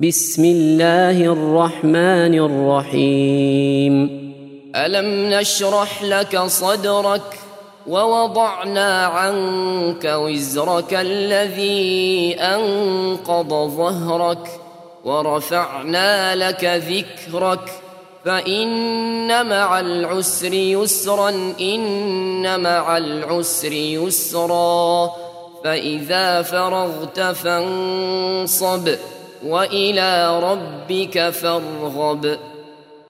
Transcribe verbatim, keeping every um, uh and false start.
بسم الله الرحمن الرحيم. ألم نشرح لك صدرك ووضعنا عنك وزرك الذي أنقض ظهرك ورفعنا لك ذكرك فإن مع العسر يسرا إن مع العسر يسرا فإذا فرغت فانصب وإلى ربك فارغب.